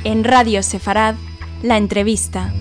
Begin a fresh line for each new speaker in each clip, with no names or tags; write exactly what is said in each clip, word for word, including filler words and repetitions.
En Radio Sefarad, la entrevista.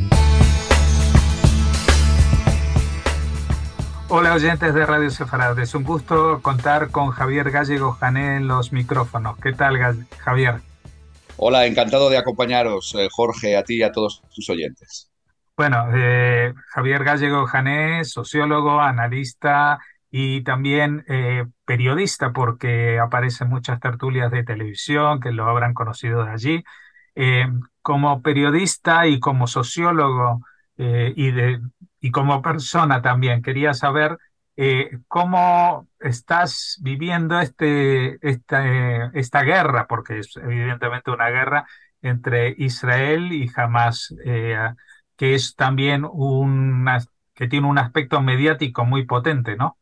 Hola oyentes de Radio Sefarad, es un gusto contar con Javier Gallego Jané en los micrófonos. ¿Qué tal, Ga- Javier?
Hola, encantado de acompañaros, eh, Jorge, a ti y a todos tus oyentes.
Bueno, eh, Javier Gallego Jané, sociólogo, analista y también eh, periodista, porque aparece en muchas tertulias de televisión que lo habrán conocido de allí. Eh, Como periodista y como sociólogo eh, y, de, y como persona también, quería saber eh, cómo estás viviendo este, esta, esta guerra, porque es evidentemente una guerra entre Israel y Hamas. Eh, que es también una, que tiene un aspecto mediático muy potente, ¿no?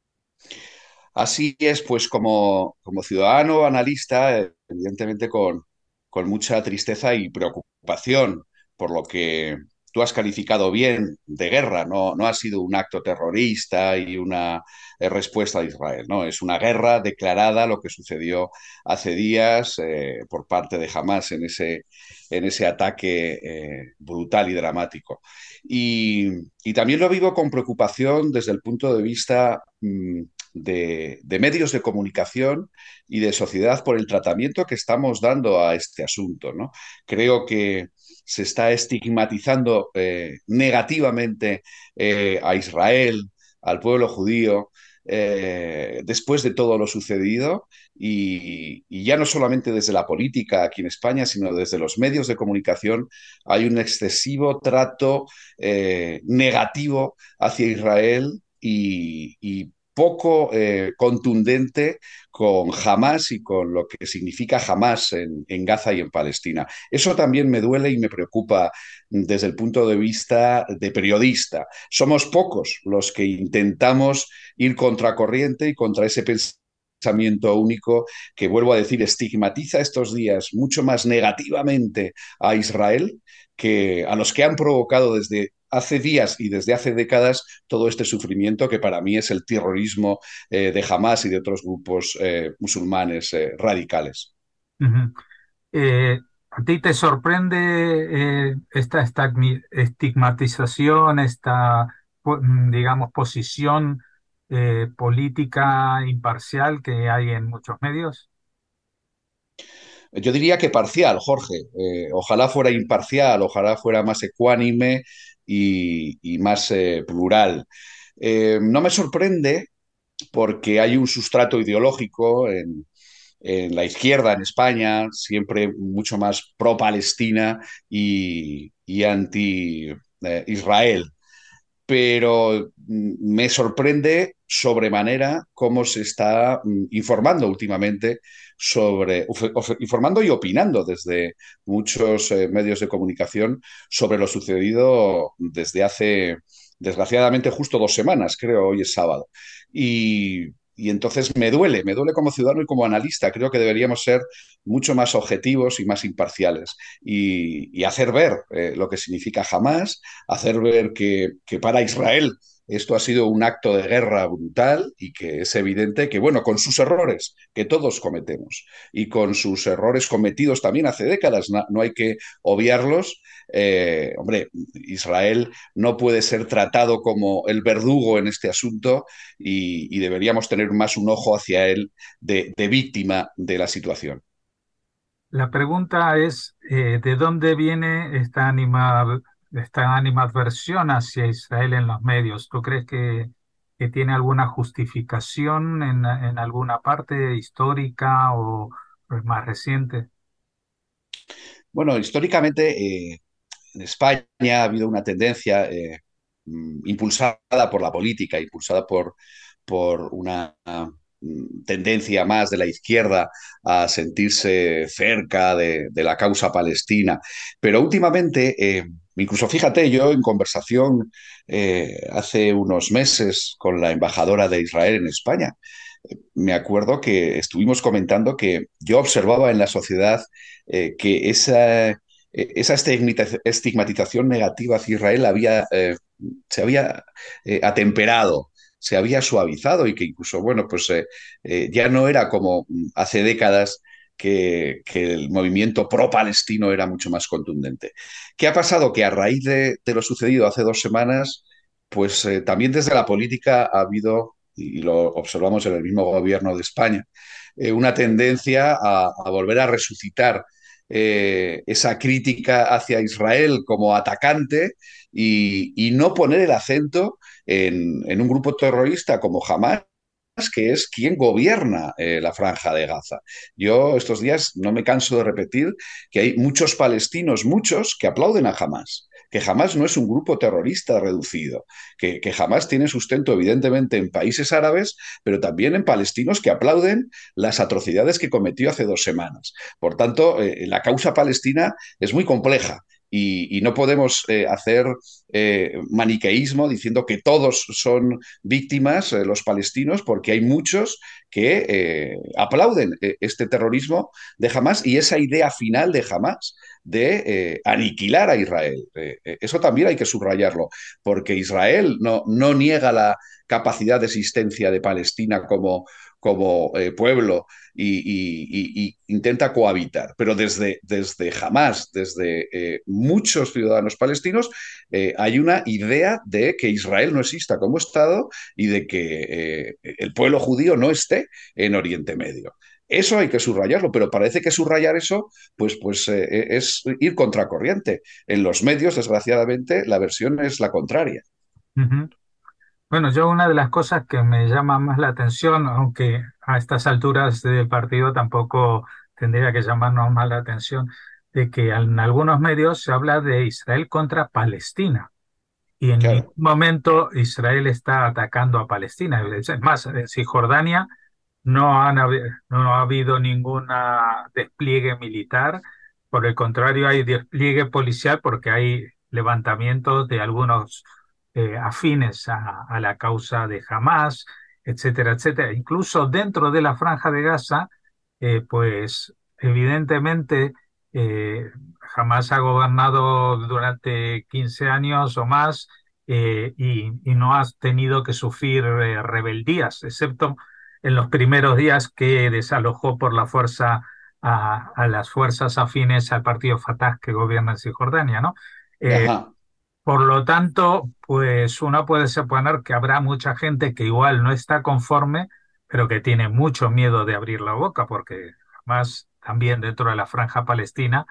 Así es, pues como, como ciudadano analista, eh, evidentemente con, con mucha tristeza y preocupación por lo que tú has calificado bien de guerra. No, no ha sido un acto terrorista y una eh, respuesta de Israel, ¿no? Es una guerra declarada, lo que sucedió hace días eh, por parte de Hamas en ese, en ese ataque eh, brutal y dramático. Y, y también lo vivo con preocupación desde el punto de vista mmm, de, de, medios de comunicación y de sociedad por el tratamiento que estamos dando a este asunto, ¿no? Creo que se está estigmatizando eh, negativamente eh, a Israel, al pueblo judío, eh, después de todo lo sucedido y, y, ya no solamente desde la política aquí en España, sino desde los medios de comunicación hay un excesivo trato eh, negativo hacia Israel y, y poco eh, contundente con Hamas y con lo que significa Hamas en, en, Gaza y en Palestina. Eso también me duele y me preocupa desde el punto de vista de periodista. Somos pocos los que intentamos ir contracorriente y contra ese pensamiento único que, vuelvo a decir, estigmatiza estos días mucho más negativamente a Israel que a los que han provocado desde hace días y desde hace décadas todo este sufrimiento que para mí es el terrorismo eh, de Hamas y de otros grupos eh, musulmanes eh, radicales.
Uh-huh. Eh, ¿A ti te sorprende eh, esta estagmi- estigmatización, esta, po- digamos, posición eh, política imparcial que hay en muchos medios?
Yo diría que parcial, Jorge. Eh, ojalá fuera imparcial, ojalá fuera más ecuánime y, y más eh, plural. Eh, no me sorprende porque hay un sustrato ideológico en, en la izquierda en España, siempre mucho más pro-Palestina y, y anti-Israel. Pero mm, me sorprende sobremanera cómo se está mm, informando últimamente sobre, uf, uf, informando y opinando desde muchos eh, medios de comunicación sobre lo sucedido desde hace, desgraciadamente, justo dos semanas, creo, hoy es sábado. Y, y entonces me duele, me duele como ciudadano y como analista. Creo que deberíamos ser mucho más objetivos y más imparciales y, y hacer ver eh, lo que significa Hamas, hacer ver que, que para Israel esto ha sido un acto de guerra brutal y que es evidente que, bueno, con sus errores que todos cometemos y con sus errores cometidos también hace décadas, no, no hay que obviarlos. Eh, hombre, Israel no puede ser tratado como el verdugo en este asunto y, y deberíamos tener más un ojo hacia él de, de víctima de la situación.
La pregunta es, eh, ¿de dónde viene esta anima, esta animadversión hacia Israel en los medios? ¿Tú crees que, que tiene alguna justificación en, en alguna parte histórica o pues, más reciente?
Bueno, históricamente eh, en España ha habido una tendencia eh, mm, impulsada por la política, impulsada por, por una mm, tendencia más de la izquierda a sentirse cerca de, de la causa palestina. Pero últimamente, eh, incluso fíjate, yo en conversación eh, hace unos meses con la embajadora de Israel en España, me acuerdo que estuvimos comentando que yo observaba en la sociedad eh, que esa, eh, esa estigmatización negativa hacia Israel había, eh, se había eh, atemperado, se había suavizado y que incluso, bueno, pues eh, eh, ya no era como hace décadas que, que el movimiento pro-palestino era mucho más contundente. ¿Qué ha pasado? Que a raíz de, de lo sucedido hace dos semanas, pues eh, también desde la política ha habido, y lo observamos en el mismo gobierno de España, eh, una tendencia a, a volver a resucitar eh, esa crítica hacia Israel como atacante y, y no poner el acento en, en, un grupo terrorista como Hamas, que es quien gobierna eh, la franja de Gaza. Yo estos días no me canso de repetir que hay muchos palestinos, muchos, que aplauden a Hamas, que Hamas no es un grupo terrorista reducido, que, que Hamas tiene sustento evidentemente en países árabes, pero también en palestinos que aplauden las atrocidades que cometió hace dos semanas. Por tanto, eh, la causa palestina es muy compleja. Y, y, no podemos eh, hacer eh, maniqueísmo diciendo que todos son víctimas, eh, los palestinos, porque hay muchos que eh, aplauden eh, este terrorismo de Hamas y esa idea final de Hamas de eh, aniquilar a Israel. Eh, eh, eso también hay que subrayarlo, porque Israel no, no niega la capacidad de existencia de Palestina como, como eh, pueblo y, y, y, y, intenta cohabitar. Pero desde, desde Hamas, desde eh, muchos ciudadanos palestinos, eh, hay una idea de que Israel no exista como Estado y de que eh, el pueblo judío no esté en Oriente Medio. Eso hay que subrayarlo, pero parece que subrayar eso pues, pues, eh, es ir contracorriente. En los medios, desgraciadamente, la versión es la contraria.
Ujú. Bueno, yo una de las cosas que me llama más la atención, aunque a estas alturas del partido tampoco tendría que llamarnos más la atención, de que en algunos medios se habla de Israel contra Palestina y en ningún
Claro.
momento Israel está atacando a Palestina. Es más, en Cisjordania no, han, habi- no ha habido ningún despliegue militar, por el contrario hay despliegue policial porque hay levantamientos de algunos eh, afines a, a la causa de Hamas, etcétera, etcétera. Incluso dentro de la Franja de Gaza, eh, pues evidentemente eh, Hamas ha gobernado durante quince años o más eh, y, y no ha tenido que sufrir eh, rebeldías, excepto en los primeros días que desalojó por la fuerza a, a las fuerzas afines al partido Fatah que gobierna en Cisjordania, ¿no? Eh,
Ajá.
por lo tanto, pues uno puede suponer que habrá mucha gente que igual no está conforme, pero que tiene mucho miedo de abrir la boca, porque además también dentro de la franja palestina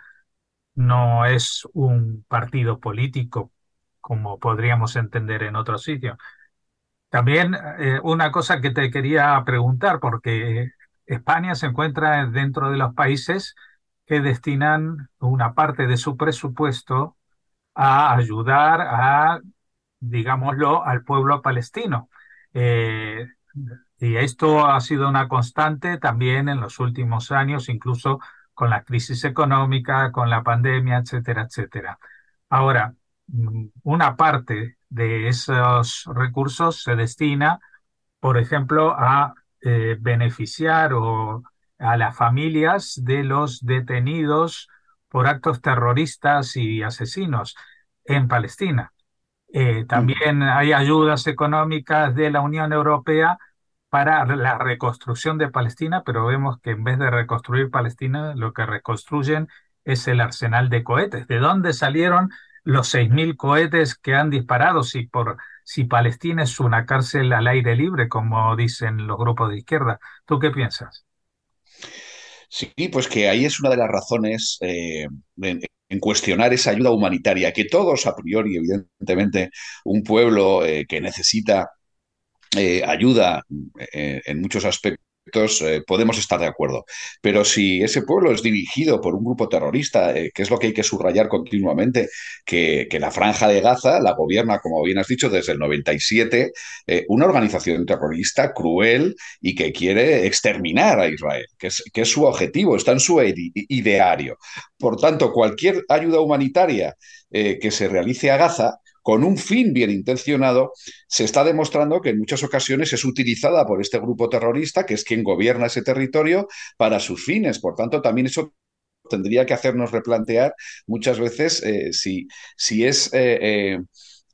no es un partido político como podríamos entender en otros sitios. También eh, una cosa que te quería preguntar, porque España se encuentra dentro de los países que destinan una parte de su presupuesto a ayudar a, digámoslo, al pueblo palestino. Eh, y esto ha sido una constante también en los últimos años, incluso con la crisis económica, con la pandemia, etcétera, etcétera. Ahora, mm, una parte de esos recursos se destina, por ejemplo, a eh, beneficiar o a las familias de los detenidos por actos terroristas y asesinos en Palestina. Eh,
Uh-huh.
también hay ayudas económicas de la Unión Europea para la reconstrucción de Palestina, pero vemos que en vez de reconstruir Palestina, lo que reconstruyen es el arsenal de cohetes. ¿De dónde salieron los seis mil cohetes que han disparado? Si, por, si Palestina es una cárcel al aire libre, como dicen los grupos de izquierda. ¿Tú qué piensas?
Sí, pues que ahí es una de las razones eh, en, en cuestionar esa ayuda humanitaria, que todos a priori, evidentemente, un pueblo eh, que necesita eh, ayuda eh, en muchos aspectos, eh, podemos estar de acuerdo. Pero si ese pueblo es dirigido por un grupo terrorista, eh, que es lo que hay que subrayar continuamente, que, que la Franja de Gaza la gobierna, como bien has dicho, desde el noventa y siete, eh, una organización terrorista cruel y que quiere exterminar a Israel, que es, que es su objetivo, está en su ideario. Por tanto, cualquier ayuda humanitaria eh, que se realice a Gaza, con un fin bien intencionado, se está demostrando que en muchas ocasiones es utilizada por este grupo terrorista, que es quien gobierna ese territorio, para sus fines. Por tanto, también eso tendría que hacernos replantear muchas veces eh, si, si es eh, eh,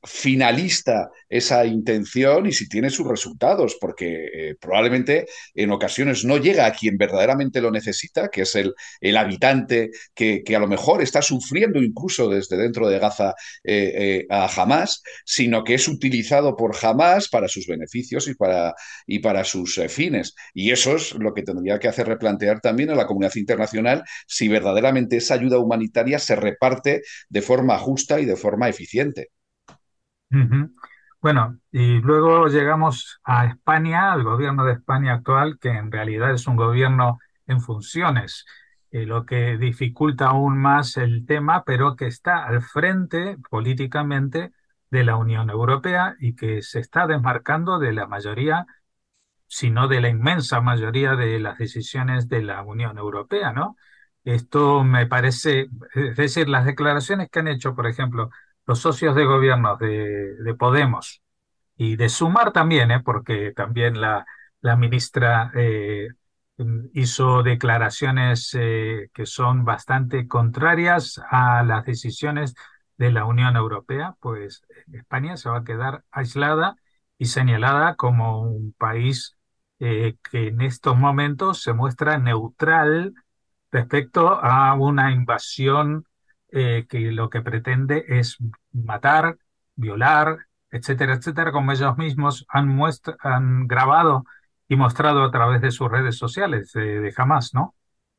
finalista esa intención y si tiene sus resultados, porque eh, probablemente en ocasiones no llega a quien verdaderamente lo necesita, que es el, el habitante que, que, a lo mejor está sufriendo incluso desde dentro de Gaza eh, eh, a Hamas, sino que es utilizado por Hamas para sus beneficios y para, y para sus eh, fines. Y eso es lo que tendría que hacer replantear también a la comunidad internacional si verdaderamente esa ayuda humanitaria se reparte de forma justa y de forma eficiente.
Ujú. Bueno, y luego llegamos a España, al gobierno de España actual, que en realidad es un gobierno en funciones, eh, lo que dificulta aún más el tema, pero que está al frente políticamente de la Unión Europea y que se está desmarcando de la mayoría, si no de la inmensa mayoría de las decisiones de la Unión Europea, ¿no? Esto me parece, es decir, las declaraciones que han hecho, por ejemplo, los socios de gobierno de, de Podemos y de Sumar también, ¿eh? Porque también la, la ministra eh, hizo declaraciones eh, que son bastante contrarias a las decisiones de la Unión Europea, pues España se va a quedar aislada y señalada como un país eh, que en estos momentos se muestra neutral respecto a una invasión eh, que lo que pretende es matar, violar, etcétera, etcétera, como ellos mismos han, muestra- han grabado y mostrado a través de sus redes sociales de, de Hamas, ¿no?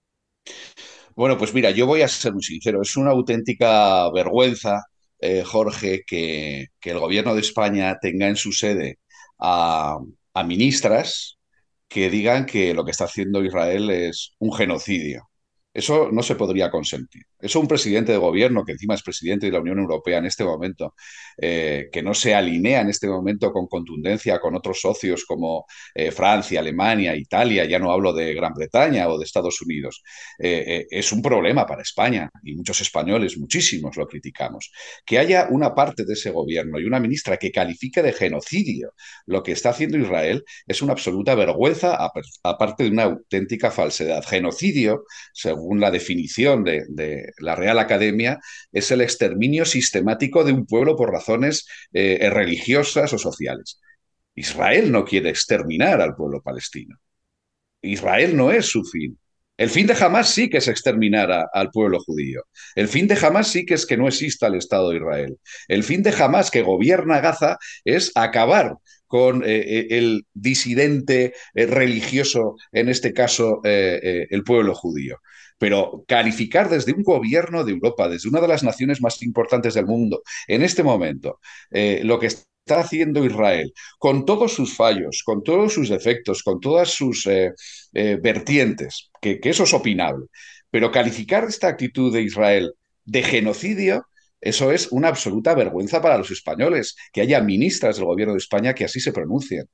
Bueno, pues mira, yo voy a ser muy sincero, es una auténtica vergüenza, eh, Jorge, que, que el gobierno de España tenga en su sede a, a ministras que digan que lo que está haciendo Israel es un genocidio. Eso no se podría consentir. Eso un presidente de gobierno, que encima es presidente de la Unión Europea en este momento, eh, que no se alinea en este momento con contundencia con otros socios como eh, Francia, Alemania, Italia, ya no hablo de Gran Bretaña o de Estados Unidos, eh, eh, es un problema para España y muchos españoles, muchísimos, lo criticamos. Que haya una parte de ese gobierno y una ministra que califique de genocidio lo que está haciendo Israel es una absoluta vergüenza, aparte de una auténtica falsedad. Genocidio, según la definición de, de la Real Academia, es el exterminio sistemático de un pueblo por razones eh, religiosas o sociales. Israel no quiere exterminar al pueblo palestino. Israel no es su fin. El fin de Hamas sí que es exterminar a, al pueblo judío. El fin de Hamas sí que es que no exista el Estado de Israel. El fin de Hamas que gobierna Gaza es acabar con eh, el disidente eh, religioso, en este caso eh, eh, el pueblo judío. Pero calificar desde un gobierno de Europa, desde una de las naciones más importantes del mundo, en este momento, eh, lo que está haciendo Israel, con todos sus fallos, con todos sus defectos, con todas sus eh, eh, vertientes, que, que eso es opinable, pero calificar esta actitud de Israel de genocidio, eso es una absoluta vergüenza para los españoles, que haya ministras del gobierno de España que así se pronuncien.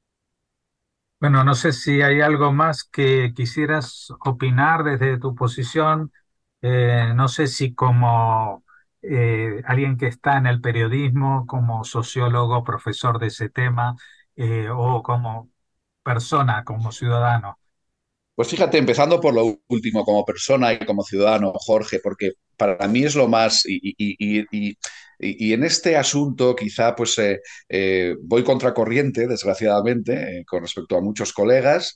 Bueno, no sé si hay algo más que quisieras opinar desde tu posición. Eh, no sé si como eh, alguien que está en el periodismo, como sociólogo, profesor de ese tema, eh, o como persona, como ciudadano.
Pues fíjate, empezando por lo último, como persona y como ciudadano, Jorge, porque para mí es lo más, y, y- y- y- y- y en este asunto quizá pues eh, eh, voy contracorriente, desgraciadamente, eh, con respecto a muchos colegas,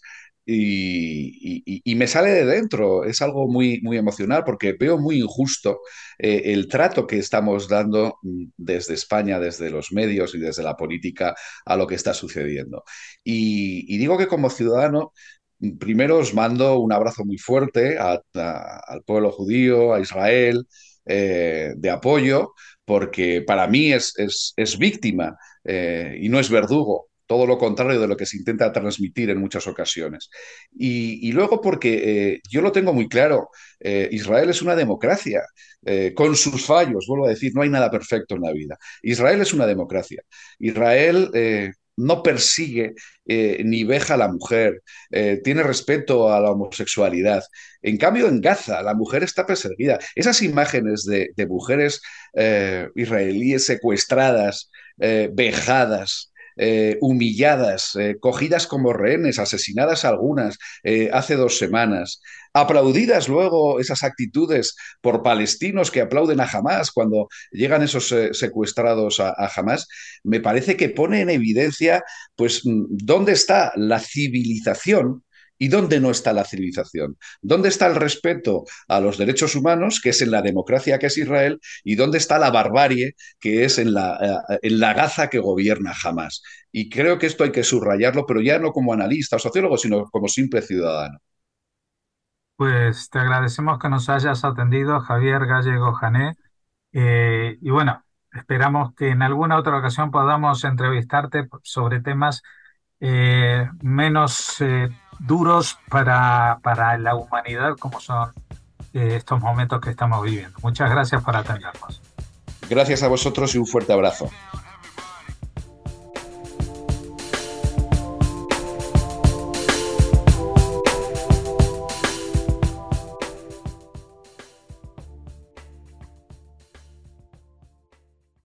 y, y- y me sale de dentro, es algo muy, muy emocional porque veo muy injusto eh, el trato que estamos dando mm, desde España, desde los medios y desde la política a lo que está sucediendo. Y, y digo que como ciudadano primero os mando un abrazo muy fuerte a- a- al pueblo judío, a Israel, eh, de apoyo, porque para mí es, es- es víctima eh, y no es verdugo. Todo lo contrario de lo que se intenta transmitir en muchas ocasiones. Y, y luego porque eh, yo lo tengo muy claro, eh, Israel es una democracia, eh, con sus fallos, vuelvo a decir, no hay nada perfecto en la vida. Israel es una democracia. Israel eh, no persigue eh, ni veja a la mujer, eh, tiene respeto a la homosexualidad. En cambio, en Gaza, la mujer está perseguida. Esas imágenes de, de mujeres eh, israelíes secuestradas, eh, vejadas, eh, humilladas, eh, cogidas como rehenes, asesinadas algunas eh, hace dos semanas, aplaudidas luego esas actitudes por palestinos que aplauden a Hamás cuando llegan esos eh, secuestrados a, a Hamás, me parece que pone en evidencia pues dónde está la civilización y dónde no está la civilización. ¿Dónde está el respeto a los derechos humanos, que es en la democracia que es Israel, y dónde está la barbarie, que es en la, eh, en la Gaza que gobierna Hamas? Y creo que esto hay que subrayarlo, pero ya no como analista o sociólogo, sino como simple ciudadano.
Pues te agradecemos que nos hayas atendido, Javier Gallego Jané. Eh, y bueno, esperamos que en alguna otra ocasión podamos entrevistarte sobre temas eh, menos eh, duros para, para la humanidad, como son eh, estos momentos que estamos viviendo. Muchas gracias por atendernos.
Gracias a vosotros y un fuerte abrazo.